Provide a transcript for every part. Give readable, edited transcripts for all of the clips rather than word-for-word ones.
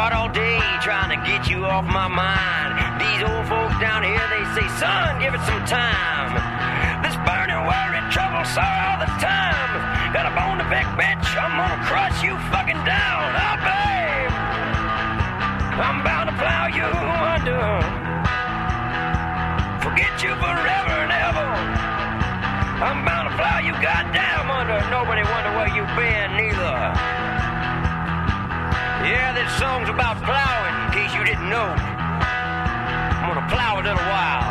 hard all day trying to get you off my mind. These old folks down here, they say, son, give it some time. This burning, worried, trouble, sorry all the time. Got a bone to pick, bitch, I'm gonna crush you fucking down. Oh, babe, I'm bound to plow you under. Forget you forever and ever. I'm bound to plow you goddamn under. Nobody wonder where you been, neither. Yeah, this song's about plowing, in case you didn't know. I'm gonna plow a little while.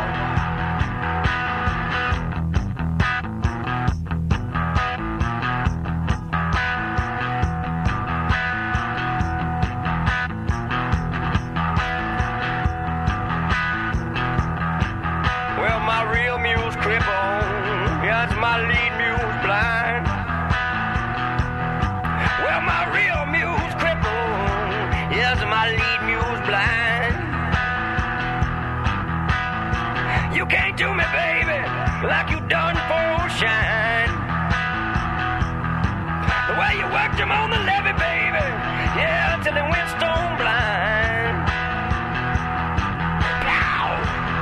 Well, my real mule's crippled. Yeah, it's my lead mule's blind. Well, my real mule's crippled. Yes, my lead mule's blind. You can't do me, baby, like you done for Shine. The way you worked him on the levee, baby, yeah, till he went stone blind. Plow!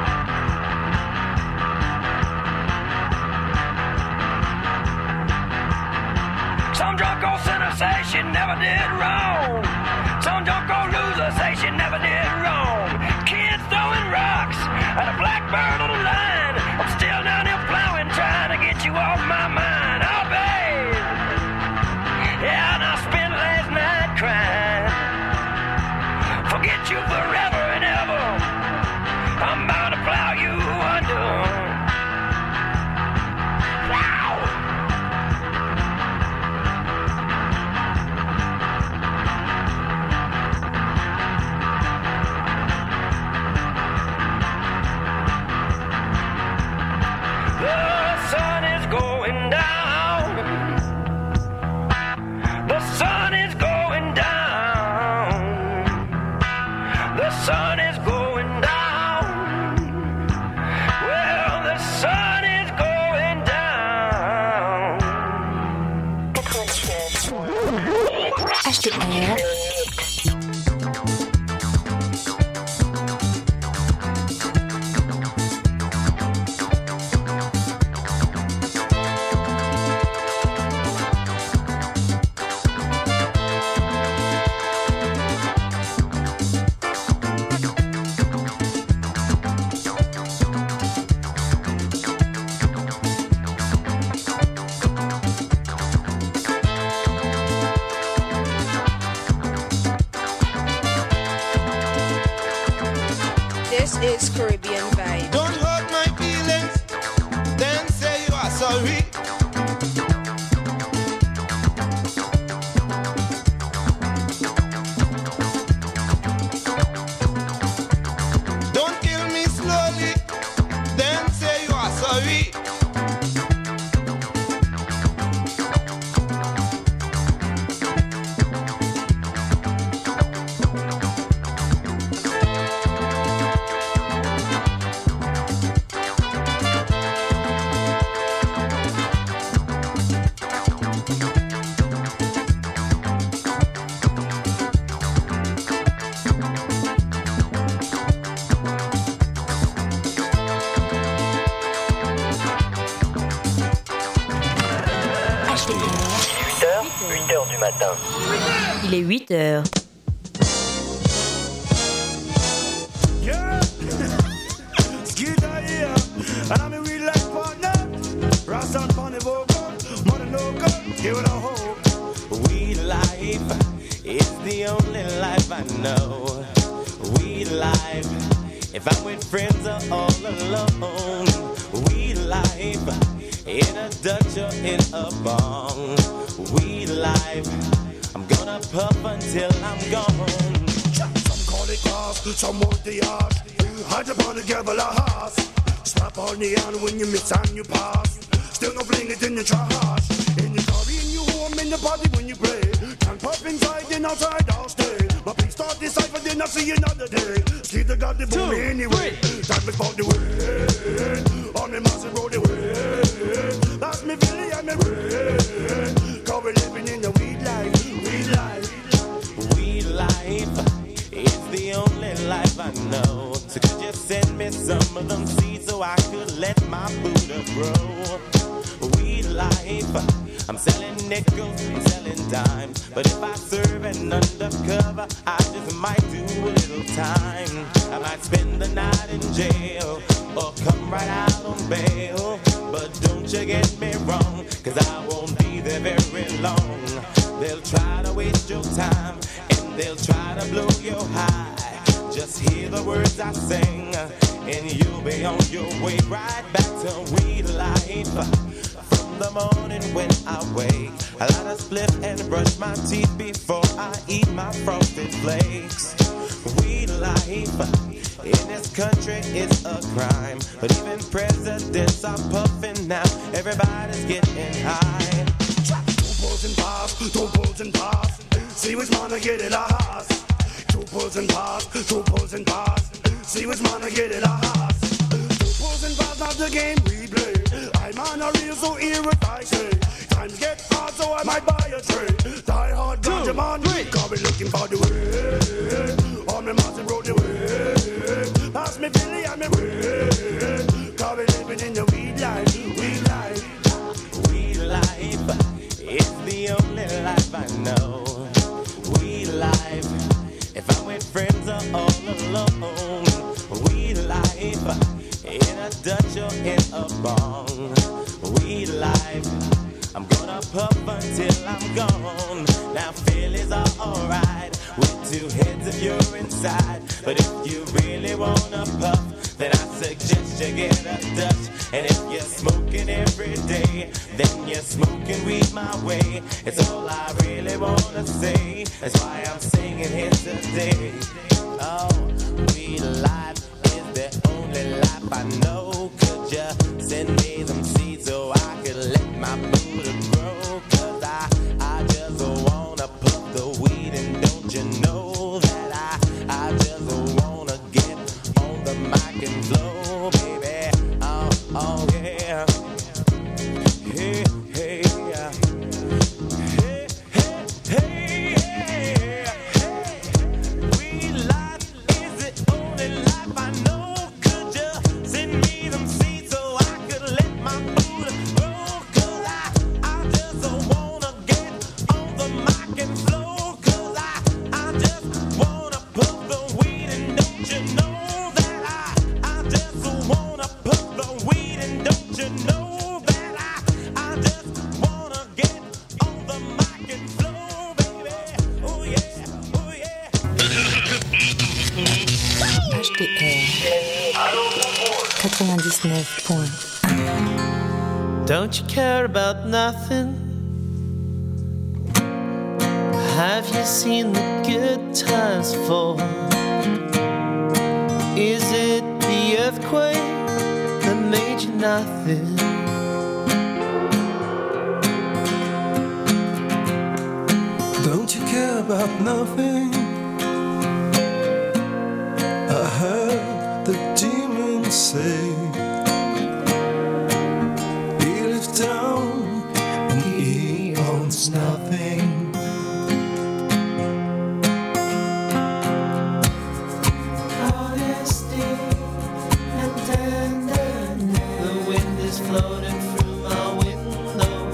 Some drunk old sinner say she never did wrong. Some drunk old loser say she never did wrong. Kids throwing rocks at a blackbird on the line. I'm still down here plowing, trying to get you off my mind. Oh, babe, yeah, and I spent last night crying. Forget you forever and ever. I'm bound to plow you under. HTR. It's Caribbean vibe. Don't hurt my feelings, then say you are sorry. Don't kill me slowly, then say you are sorry. Il est 8h. Yeah, Skidder here, and I'm a real life partner. Ross and Funny Vocal, Mother Local, here with a hope. We life is the only life I know. We life, if I'm with friends or all alone. We life, in a Dutch or in a bong. We life, I'm gonna puff until I'm gone. Some call it class, some want the art. Hide upon the gavel a horse. Slap on the hand when you miss and you pass. Still no fling it in the trash. In your car, in your home, in the party when you play. Can't pop inside, then outside, I'll stay. But please start this cypher, then I'll see you another day. Skidder got the boom anyway. Time is about the way. On the massive road, the way. That's me, Billy, and me way. Cause we're living in the weed life, weed life. We life send me some of them seeds so I could let my Buddha grow. Weed life, I'm selling nickels, I'm selling dimes. But if I serve an undercover, I just might do a little time. I might spend the night in jail or come right out on bail. But don't you get me wrong, cause I won't be there very long. They'll try to waste your time and they'll try to blow your high. Just hear the words I sing and you'll be on your way right back to weed life. From the morning when I wake, I light a spliff and brush my teeth before I eat my frosted flakes. Weed life in this country is a crime, but even presidents are puffing now. Everybody's getting high. Two pulls and pass. See which man I get it a house. Two pulls and pass. See which man I get it a house. Two pulls and pass, not the game we play. I'm on a real, so hear what I say. Times get hard, so I might buy a tray. Die hard, ganja man, can't be looking for the way. On me mountain road the way. Pass me Billy and me way. Can't be living in the weed life, weed life. Weed life is the only life I know. Weed life, if I'm with friends or all alone. Weed life, in a Dutch or in a bong. Weed life, I'm gonna puff until I'm gone. Now Phillies are alright with two heads if you're inside. But if you really wanna puff, then I suggest you get a Dutch. And if you're smoking every day, then you're smoking weed my way. It's all I really wanna say. That's why I'm singing here today. Oh, weed life is the only life I know. Could you send me some seeds so I could let my Buddha grow? Cause I just wanna puff the weed, and don't you know that I just wanna get on the mic and flow, baby. Oh yeah. Hey, hey, yeah. Hey, hey, hey, yeah. Weed life is the only life I know. Could you send me some seeds so I could let my Buddha grow? Cause I just wanna get on the mic and flow. Cause I just wanna puff the weed, and don't you know that I just wanna puff the weed, and don't you know that I just wanna get on the mic and flow, baby. Oh yeah, oh yeah. HDR 99.1. Don't you care about nothing? Have you seen the good times fall? Is it the earthquake that made you nothing? Don't you care about nothing? I heard the demons say he lives down and he owns nothing. Honesty and tenderness. The wind is floating through my window.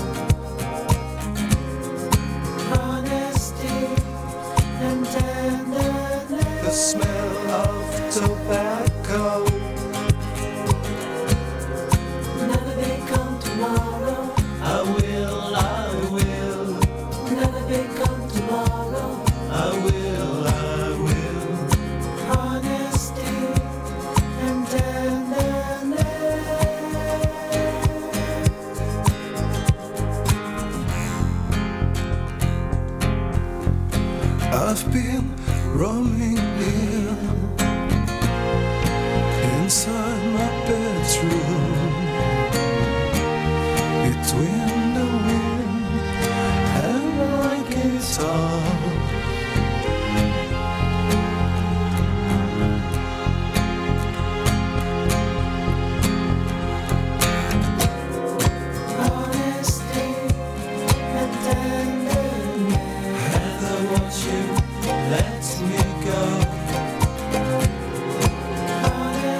Honesty and tenderness. The smell of tobacco. Never may come tomorrow. I will. Never may come tomorrow. I will. Honesty and tenderness. I've been roaming here inside my bedroom, between the wind and my guitar. Honesty and tenderness. Heather, won't you let me go? Honesty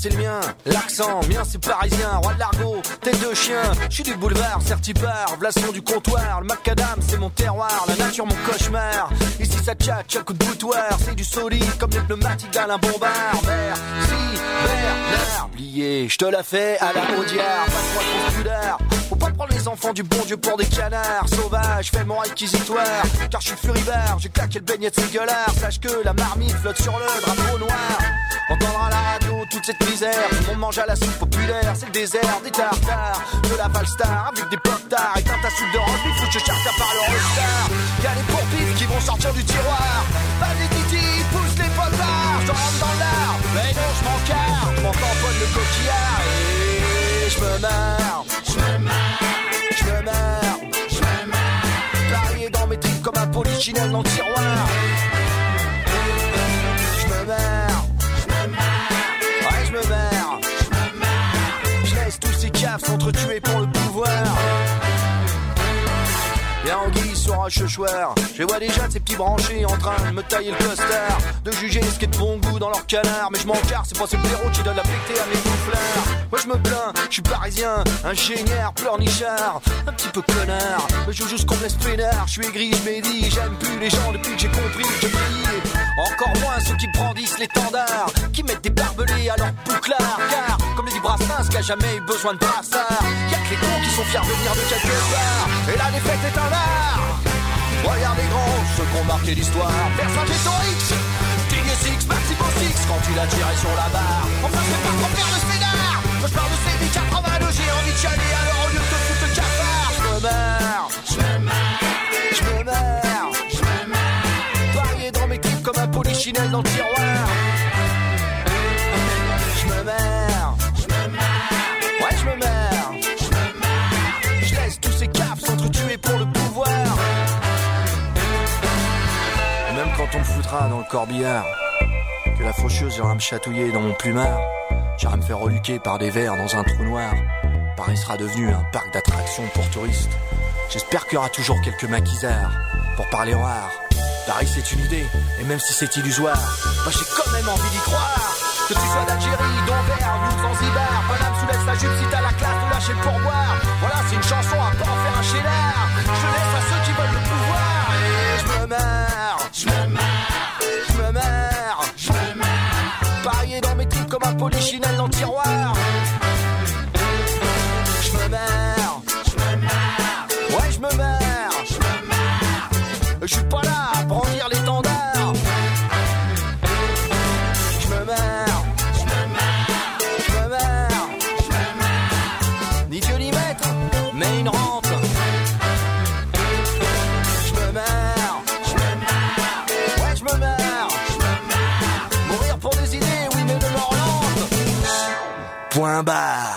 c'est le mien, l'accent, mien c'est parisien, roi de l'argot, tête de chien, je suis du boulevard, certipar, v'lasson du comptoir, le macadam c'est mon terroir, la nature mon cauchemar, ici ça tchatche à coup de boutoir, c'est du solide comme les pneumatiques d'Alain Bombard, merci, Bernard, oublié, je te la fais à la Audiard, passe-moi ton pudard, faut pas prendre les enfants du bon Dieu pour des canards, sauvage, fais mon réquisitoire, car je suis furibard, j'ai claqué le beignet de ces gueulards, sache que la marmite flotte sur le drapeau noir, entendra à la radio toute cette misère, tout le monde mange à la soupe populaire, c'est le désert, des tartares, de la Valstar, avec des pop-tards, éteins ta soupe de rugby, faut que je charge par le All-Star, y'a les pourpifs qui vont sortir du tiroir, vas-y Titi, pousse les potards, je rentre dans l'art, mais non je m'encarre, je m'en tamponne le coquillard, et je me marre, je me marre, je me marre, je me marre, varié dans mes tripes comme un polichinelle dans le tiroir, je me marre, ouais je me marre, je laisse tous ces caves s'entretuer pour le pouvoir. Y'a Anguille sur un cheuchoir, je vois déjà ces petits branchés en train de me tailler le costard, de juger ce qui est de bon goût dans leur canard, mais je m'en carre, c'est pas ce blaireau qui donne la pété à mes soufflards. Moi je me plains, je suis parisien, ingénieur, pleurnichard, un petit peu connard, mais je joue juste qu'on me laisse peinard, je suis aigri, je m'ai j'aime plus les gens depuis que j'ai compris que je brille. Encore moins ceux qui brandissent l'étendard, qui mettent des barbelés à leur bouclard, car comme le dit Brassens qui a jamais eu besoin de brassard, y'a que les cons qui sont fiers de venir de quelque part, et la défaite est un art. Regarde les grands, ceux qui ont marqué l'histoire, Vercingétorix, King Six, Maximo Six, quand il a tiré sur la barre, enfin je vais pas refaire le scénar, quand je parle de ces 82, j'ai envie de chialer, alors au lieu de te foutre le cafard, je me marre, je me marre, je me marre, je me marre, varié dans mes clips comme un polichinelle dans le tiroir, je me marre, ouais je me marre, je laisse tous ces caves s'entretuer pour le pouvoir. Et même quand on me foutra dans le corbillard, que la faucheuse ira me chatouiller dans mon plumard, j'irai me faire reluquer par des vers dans un trou noir. Paris sera devenu un parc d'attractions pour touristes. J'espère qu'il y aura toujours quelques maquisards pour parler en art. Paris c'est une idée, et même si c'est illusoire, moi j'ai quand même envie d'y croire. Que tu sois d'Algérie, d'Anvers, ou de Zanzibar, Paname soulève sa jupe si t'as la classe de lâcher le pourboire. Voilà, c'est une chanson à pas en faire un chédard. Je laisse à ceux qui veulent le pouvoir. Et je me marre, je me marre, je me marre, je me marre. Parier dans mes tripes comme un polichinelle dans le tiroir. Je me marre, je me marre, ouais je me marre, je me marre. Je suis pas là à brandir l'étendard. Je me marre, je me marre, je me marre, je me marre. Ni Dieu ni maître, mais une rente. Je me marre, ouais je me marre, mourir pour des idées, oui mais de l'Orlande. Point barre.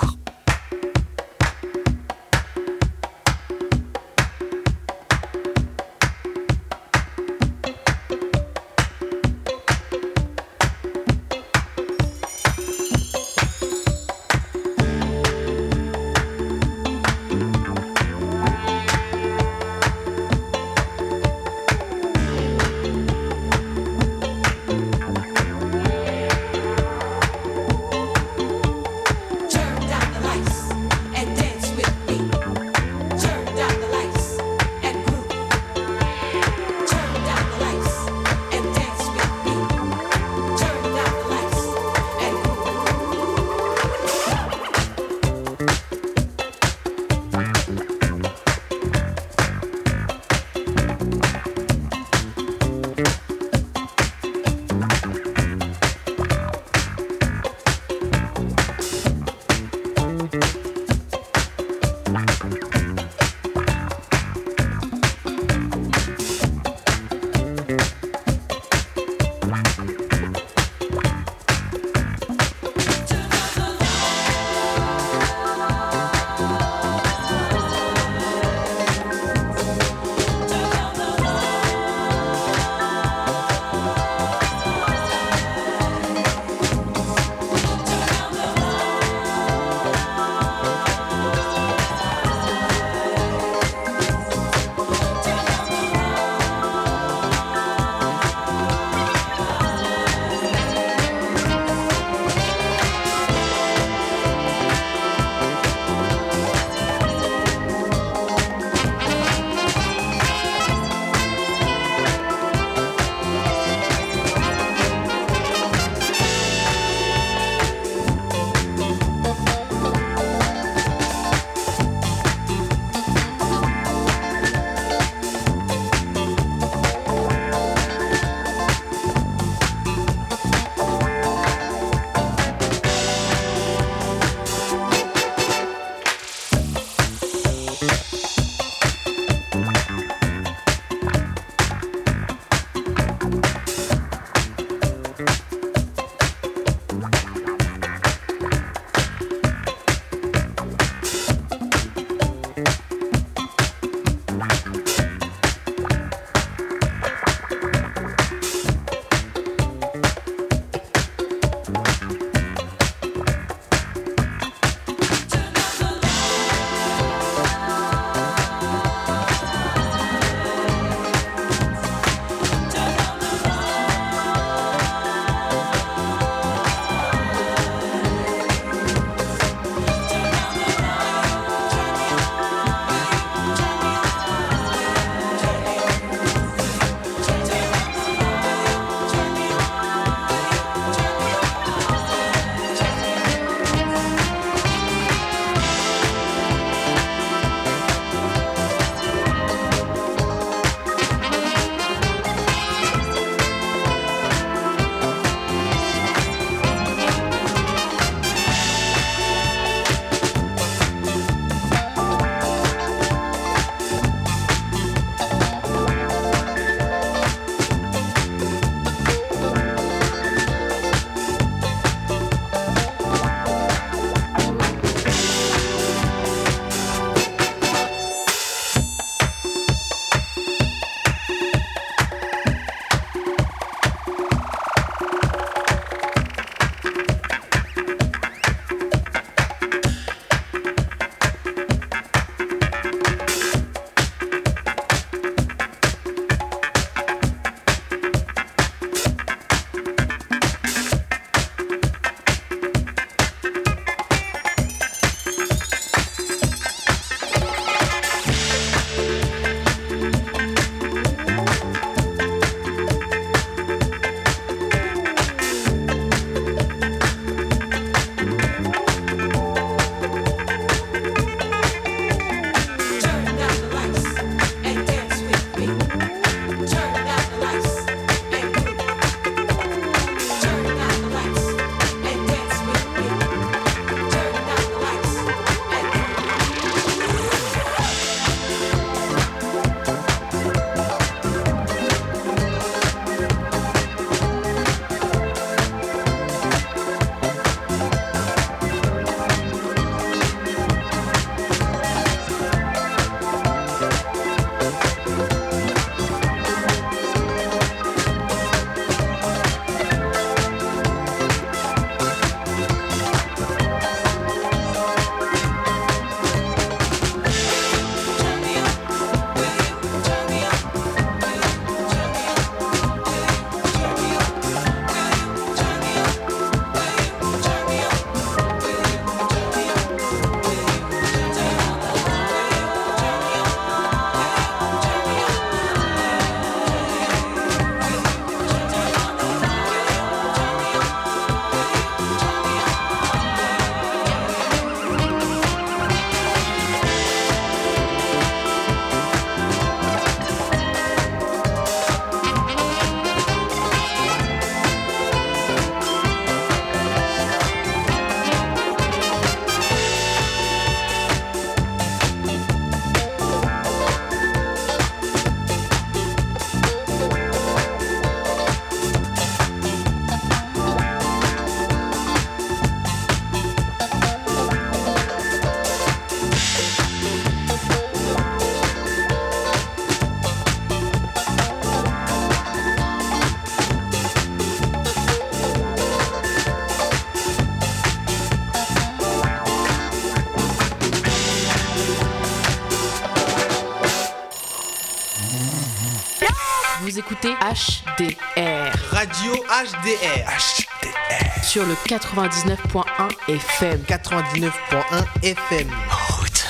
Vous écoutez HDR. Radio HDR. HDR. Sur le 99.1 FM. 99.1 FM. En route.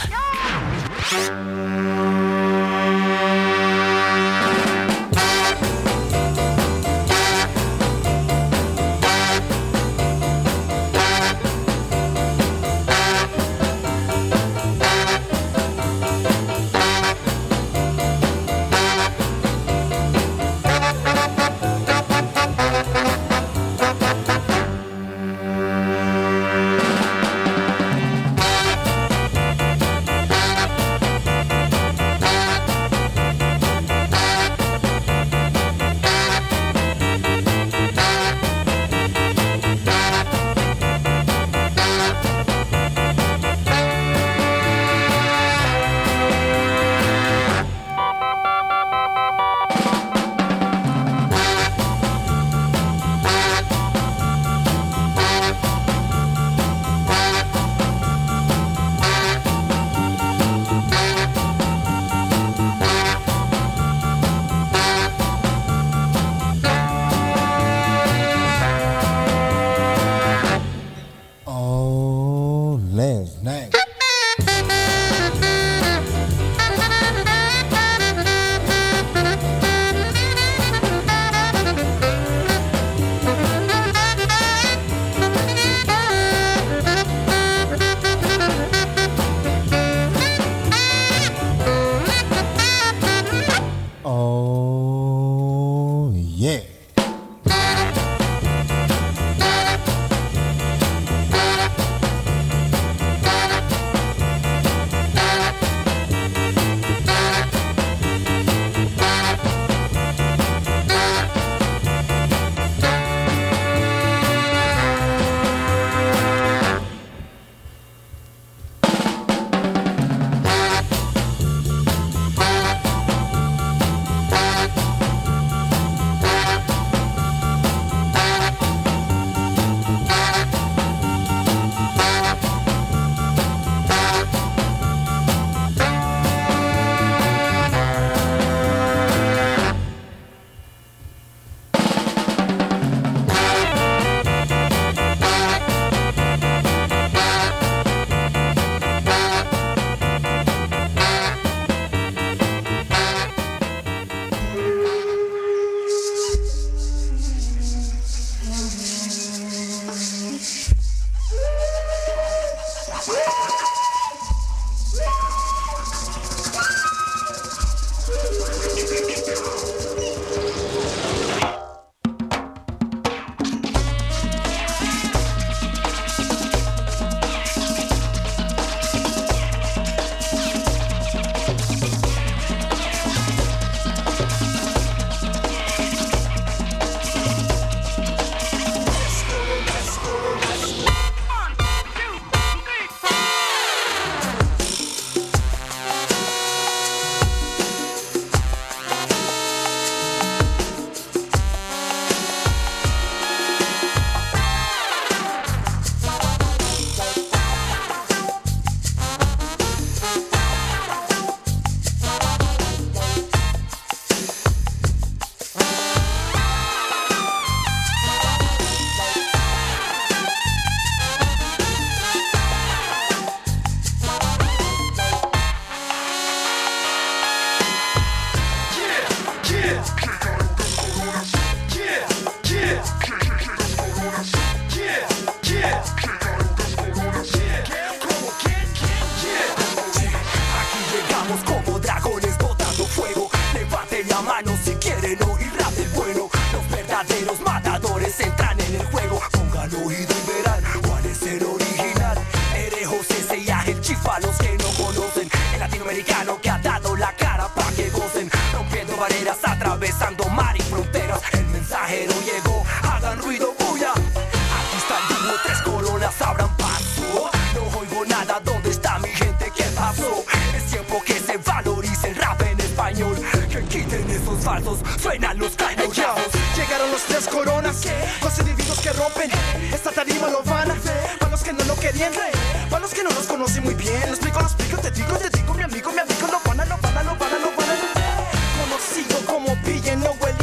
Suenan los cañonazos. Llegaron los 3 coronas, los individuos que rompen esta tarima lo van a ver. Para los que no lo querían, para los que no los conocen muy bien. Lo explico, te digo, mi amigo, no van a. Conocido como Pille, no huele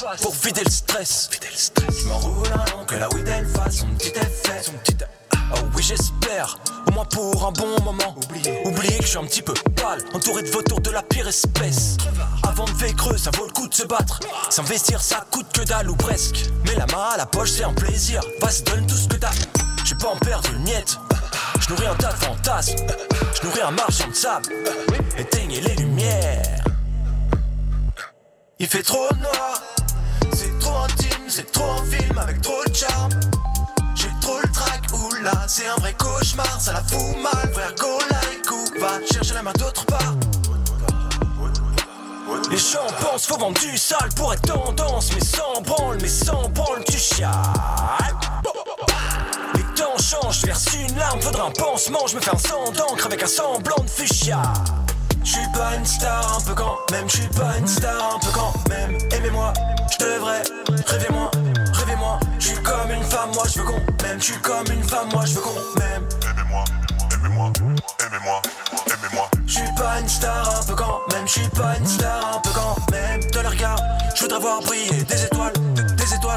pour vider le stress. Je m'enroule un long que la weed elle fasse son petit effet. Oh oui j'espère, au moins pour un bon moment. Oubliez que je suis un petit peu pâle, entouré de vautours de la pire espèce. Avant de creux, ça vaut le coup de se battre. S'investir ça coûte que dalle ou presque. Mais la main à la poche c'est un plaisir. Vas-y donne tout ce que t'as. Je vais pas en perdre une miette. Je nourris un tas de fantasmes. Je nourris un marchand de sable. Éteignez les lumières. Il fait trop noir. C'est trop intime, c'est trop un film avec trop de charme. J'ai trop le track, oula, c'est un vrai cauchemar. Ça la fout mal, frère, go like ou va chercher la main d'autre part. Les gens pensent faut vendre du sale pour être tendance. Mais sans branle, tu chiales. Les temps changent, verse une larme, faudra un pansement. Je me fais un sang d'encre avec un semblant de fuchsia. J'suis pas une star un peu quand même, j'suis pas une star un peu quand même. Aimez-moi, j'devrais, rêvez-moi, rêvez-moi. J'suis comme une femme, moi j'veux qu'on m'aime. J'suis comme une femme, moi j'veux qu'on m'aime. Aimez-moi, aimez-moi, aimez-moi, aimez-moi. J'suis pas une star un peu quand même, j'suis pas une star un peu quand même. De leur regard, j'voudrais voir briller des étoiles, des étoiles.